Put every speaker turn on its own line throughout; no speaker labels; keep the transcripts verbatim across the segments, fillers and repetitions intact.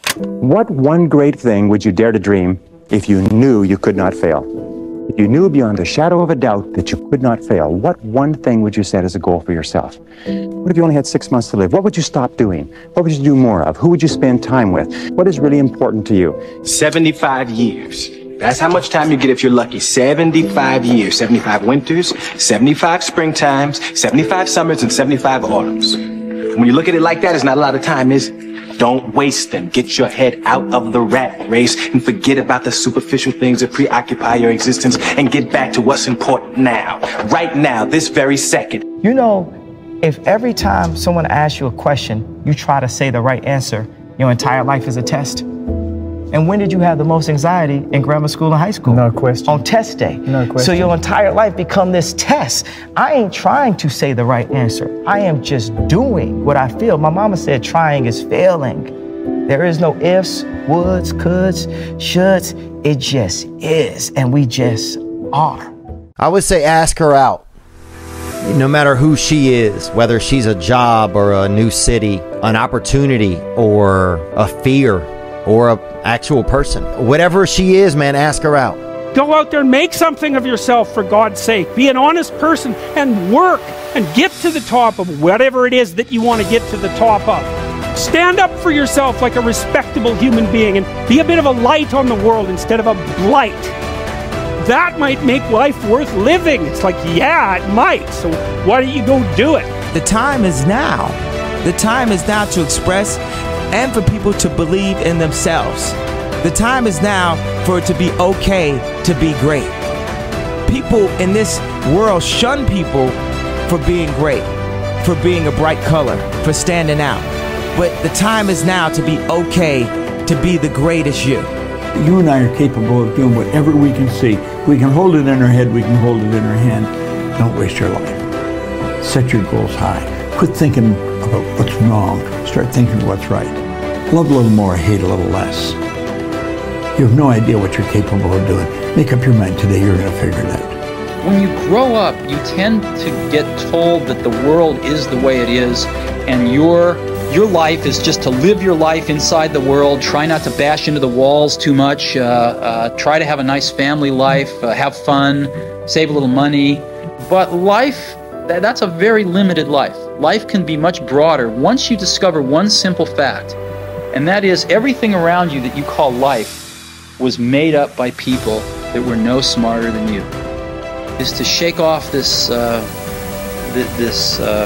What one great thing would you dare to dream if you knew you could not fail? If you knew beyond a shadow of a doubt that you could not fail, what one thing would you set as a goal for yourself? What if you only had six months to live? What would you stop doing? What would you do more of? Who would you spend time with? What is really important to you?
seventy-five years. That's how much time you get if you're lucky. seventy-five years. seventy-five winters, seventy-five springtimes, seventy-five summers, and seventy-five autumns. When you look at it like that, it's not a lot of time, is it? Don't waste them. Get your head out of the rat race and forget about the superficial things that preoccupy your existence and get back to what's important now. Right now, this very second.
You know, if every time someone asks you a question, you try to say the right answer, your entire life is a test. And when did you have the most anxiety in grammar school and high school?
No question.
On test day.
No question.
So your entire life become this test. I ain't trying to say the right answer. I am just doing what I feel. My mama said trying is failing. There is no ifs, woulds, coulds, shoulds. It just is, and we just are.
I would say ask her out. No matter who she is, whether she's a job or a new city, an opportunity or a fear or a actual person. Whatever she is, man, ask her out.
Go out there and make something of yourself, for God's sake. Be an honest person and work and get to the top of whatever it is that you want to get to the top of. Stand up for yourself like a respectable human being and be a bit of a light on the world instead of a blight. That might make life worth living. It's like, yeah, it might. So why don't you go do it?
The time is now. The time is now to express and for people to believe in themselves. The time is now for it to be okay to be great. People in this world shun people for being great, for being a bright color, for standing out. But the time is now to be okay to be the greatest you.
You and I are capable of doing whatever we can see. We can hold it in our head, we can hold it in our hand. Don't waste your life. Set your goals high. Quit thinking about what's wrong. Start thinking what's right. Love a little more, hate a little less. You have no idea what you're capable of doing. Make up your mind today, you're going to figure it out.
When you grow up, you tend to get told that the world is the way it is, and your your life is just to live your life inside the world, try not to bash into the walls too much, uh, uh, try to have a nice family life, uh, have fun, save a little money. But life, that, that's a very limited life. Life can be much broader once you discover one simple fact, and that is everything around you that you call life was made up by people that were no smarter than you. Is to shake off this uh, th- this uh,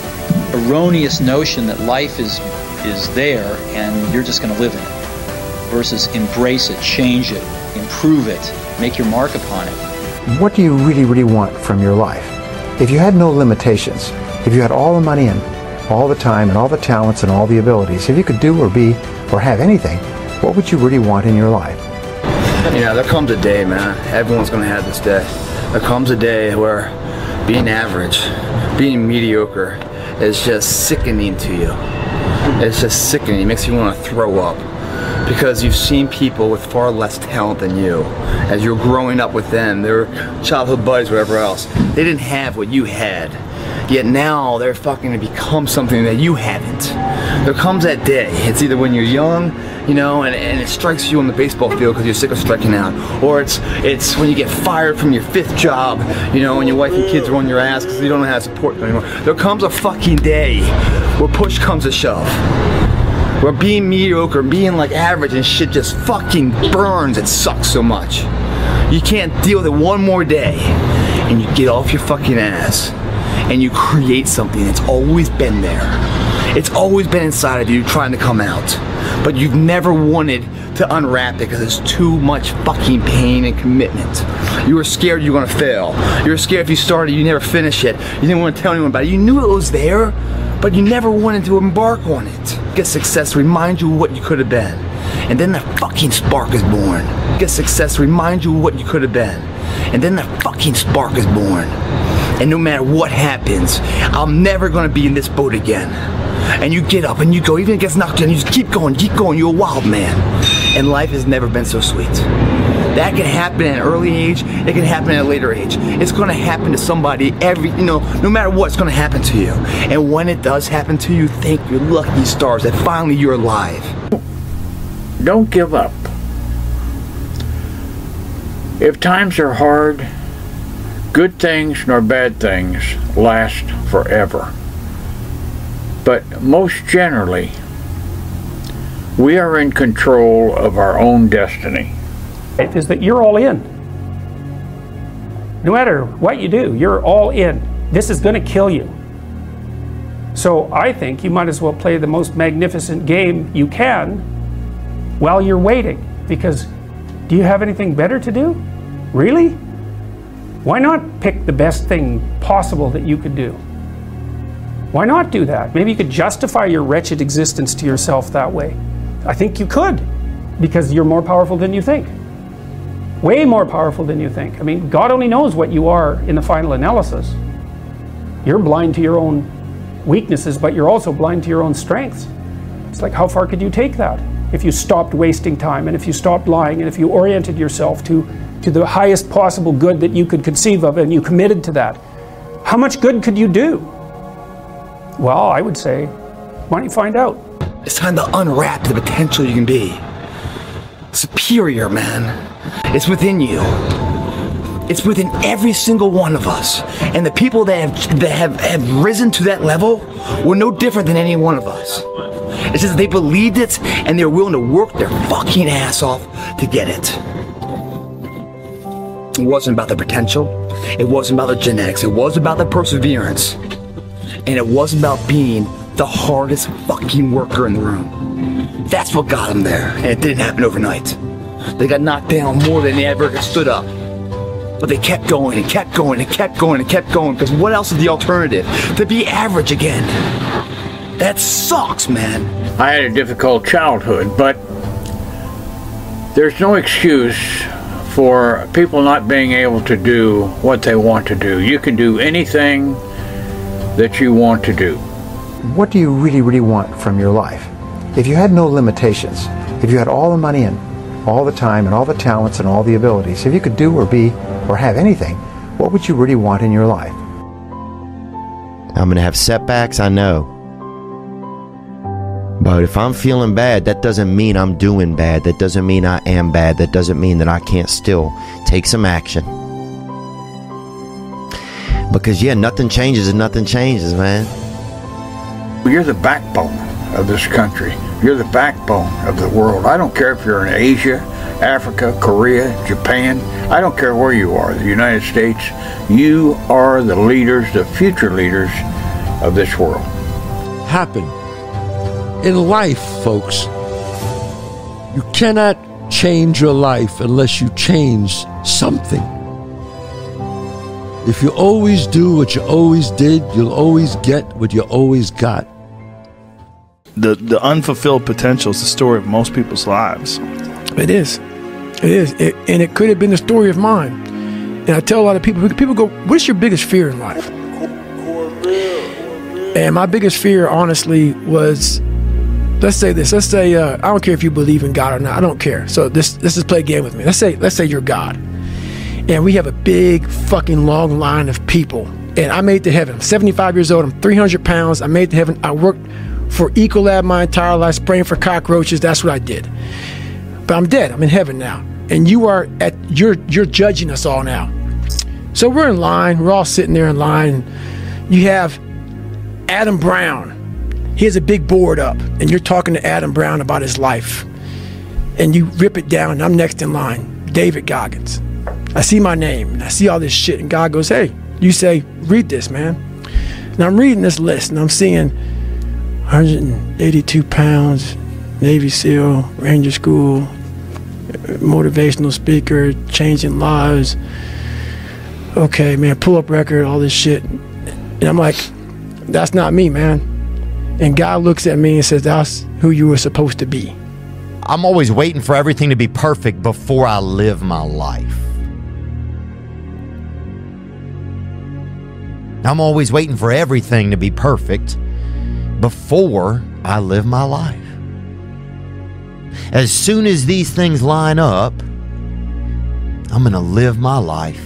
erroneous notion that life is is there and you're just going to live in it, versus embrace it, change it, improve it, make your mark upon it.
What do you really, really want from your life? If you had no limitations, if you had all the money and all the time and all the talents and all the abilities, if you could do or be or have anything, what would you really want in your life?
You know, there comes a day, man. Everyone's going to have this day. There comes a day where being average, being mediocre is just sickening to you. It's just sickening. It makes you want to throw up. Because you've seen people with far less talent than you. As you're growing up with them, their childhood buddies, whatever else, they didn't have what you had. Yet now they're fucking to become something that you haven't. There comes that day. It's either when you're young, you know, and, and it strikes you on the baseball field because you're sick of striking out, or it's it's when you get fired from your fifth job, you know, and your wife and kids are on your ass because you don't know how to support them anymore. There comes a fucking day where push comes to shove. Where being mediocre, being like average and shit just fucking burns. It sucks so much. You can't deal with it one more day, and you get off your fucking ass and you create something that's always been there. It's always been inside of you trying to come out, but you've never wanted to unwrap it because it's too much fucking pain and commitment. You were scared you were gonna fail. You were scared if you started, you never finish it. You didn't want to tell anyone about it. You knew it was there, but you never wanted to embark on it. Get success remind you of what you could have been. And then the fucking spark is born. Get success remind you of what you could have been. And then the fucking spark is born. And no matter what happens, I'm never gonna be in this boat again. And you get up and you go, even if it gets knocked down, you just keep going, keep going, you're a wild man. And life has never been so sweet. That can happen at an early age, it can happen at a later age. It's gonna happen to somebody every, you know, no matter what, it's gonna happen to you. And when it does happen to you, thank your lucky stars that finally you're alive.
don't give up. If times are hard, good things nor bad things last forever. But most generally, we are in control of our own destiny.
It is that you're all in. No matter what you do, you're all in. This is going to kill you. So I think you might as well play the most magnificent game you can while you're waiting. Because do you have anything better to do? Really? Why not pick the best thing possible that you could do? Why not do that? Maybe you could justify your wretched existence to yourself that way. I think you could, because you're more powerful than you think. Way more powerful than you think. I mean, God only knows what you are in the final analysis. You're blind to your own weaknesses, but you're also blind to your own strengths. It's like, how far could you take that if you stopped wasting time, and if you stopped lying, and if you oriented yourself to, to the highest possible good that you could conceive of, and you committed to that? How much good could you do? Well, I would say, why don't you find out?
It's time to unwrap the potential you can be. Superior, man. It's within you. It's within every single one of us. And the people that have, that have, have risen to that level were no different than any one of us. It's just that they believed it and they're willing to work their fucking ass off to get it. It wasn't about the potential. It wasn't about the genetics. It wasn't about the perseverance. And it wasn't about being the hardest fucking worker in the room. That's what got them there. And it didn't happen overnight. They got knocked down more than they ever stood up. But they kept going and kept going and kept going and kept going, because what else is the alternative? To be average again. That sucks, man.
I had a difficult childhood, but there's no excuse for people not being able to do what they want to do. You can do anything that you want to do.
What do you really, really want from your life? If you had no limitations, if you had all the money and all the time and all the talents and all the abilities, if you could do or be or have anything, what would you really want in your life?
I'm going to have setbacks, I know. But if I'm feeling bad, that doesn't mean I'm doing bad. That doesn't mean I am bad. That doesn't mean that I can't still take some action. Because, yeah, nothing changes and nothing changes, man.
You're the backbone of this country. You're the backbone of the world. I don't care if you're in Asia, Africa, Korea, Japan. I don't care where you are, the United States. You are the leaders, the future leaders of this world.
Happen. In life, folks, you cannot change your life unless you change something. If you always do what you always did, you'll always get what you always got.
The the unfulfilled potential is the story of most people's lives.
It is. It is. It, and it could have been the story of mine. And I tell a lot of people, people go, what's your biggest fear in life? And my biggest fear, honestly, was, let's say this. Let's say, uh, I don't care if you believe in God or not. I don't care. So this, let's just play a game with me. Let's say, let's say you're God. And we have a big fucking long line of people. And I made it to heaven. I'm seventy-five years old. I'm three hundred pounds. I made it to heaven. I worked for Ecolab my entire life, spraying for cockroaches. That's what I did. But I'm dead. I'm in heaven now. And you are at, you're, you're judging us all now. So we're in line. We're all sitting there in line. You have Adam Brown. He has a big board up. And you're talking to Adam Brown about his life. And you rip it down. And I'm next in line. David Goggins. I see my name. And I see all this shit. And God goes, hey, you say, read this, man. And I'm reading this list. And I'm seeing one hundred eighty-two pounds, Navy SEAL, Ranger School, motivational speaker, changing lives. Okay, man, pull up record, all this shit. And I'm like, that's not me, man. And God looks at me and says, that's who you were supposed to be.
I'm always waiting for everything to be perfect before I live my life. I'm always waiting for everything to be perfect before I live my life. As soon as these things line up, I'm going to live my life.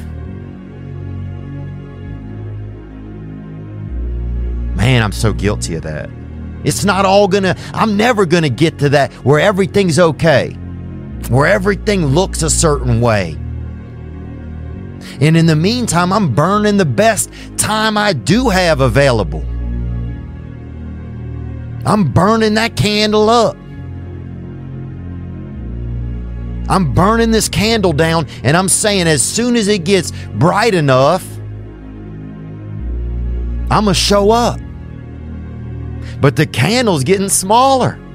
Man, I'm so guilty of that. It's not all gonna, I'm never gonna get to that where everything's okay, where everything looks a certain way. And in the meantime, I'm burning the best time I do have available. I'm burning that candle up. I'm burning this candle down, and I'm saying as soon as it gets bright enough, I'm going to show up. But the candle's getting smaller.